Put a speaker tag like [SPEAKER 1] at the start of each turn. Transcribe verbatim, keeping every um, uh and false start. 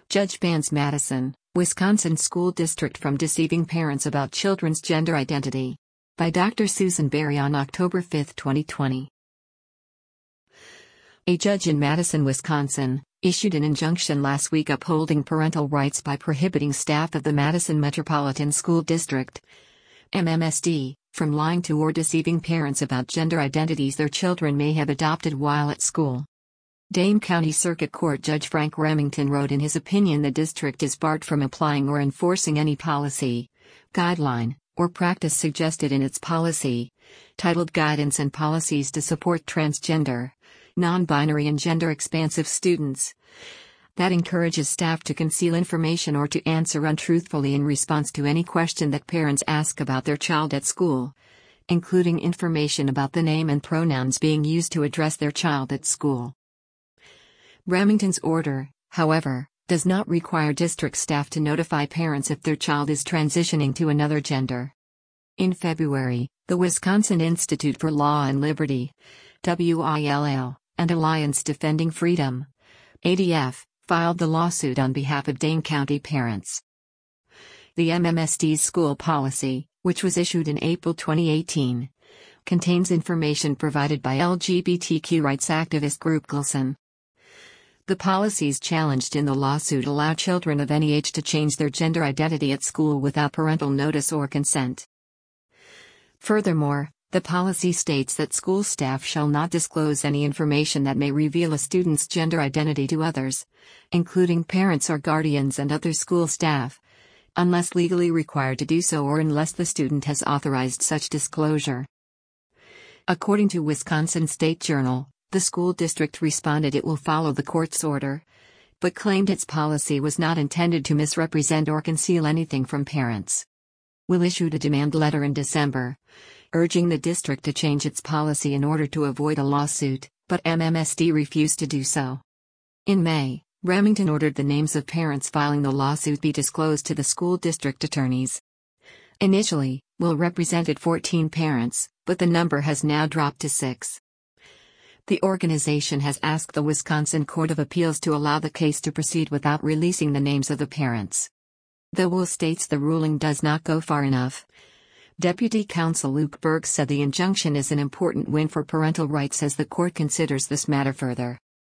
[SPEAKER 1] Judge bans Madison, Wisconsin school district from deceiving parents about children's gender identity. By Doctor Susan Berry on October fifth, twenty twenty. A judge in Madison, Wisconsin, issued an injunction last week upholding parental rights by prohibiting staff of the Madison Metropolitan School District, M M S D, from lying to or deceiving parents about gender identities their children may have adopted while at school. Dane County Circuit Court Judge Frank Remington wrote in his opinion the district is barred from applying or enforcing any policy, guideline, or practice suggested in its policy, titled Guidance and Policies to Support Transgender, Non-Binary and Gender-Expansive Students, that encourages staff to conceal information or to answer untruthfully in response to any question that parents ask about their child at school, including information about the name and pronouns being used to address their child at school. Remington's order, however, does not require district staff to notify parents if their child is transitioning to another gender. In February, the Wisconsin Institute for Law and Liberty, W I L L, and Alliance Defending Freedom, A D F, filed the lawsuit on behalf of Dane County parents. The M M S D's school policy, which was issued in April twenty eighteen, contains information provided by L G B T Q rights activist group GLSEN. The policies challenged in the lawsuit allow children of any age to change their gender identity at school without parental notice or consent. Furthermore, the policy states that school staff shall not disclose any information that may reveal a student's gender identity to others, including parents or guardians and other school staff, unless legally required to do so or unless the student has authorized such disclosure. According to Wisconsin State Journal, the school district responded it will follow the court's order, but claimed its policy was not intended to misrepresent or conceal anything from parents. Will issued a demand letter in December, urging the district to change its policy in order to avoid a lawsuit, but M M S D refused to do so. In May, Remington ordered the names of parents filing the lawsuit be disclosed to the school district attorneys. Initially, Will represented fourteen parents, but the number has now dropped to six. The organization has asked the Wisconsin Court of Appeals to allow the case to proceed without releasing the names of the parents. Though Will states the ruling does not go far enough, Deputy Counsel Luke Berg said the injunction is an important win for parental rights as the court considers this matter further.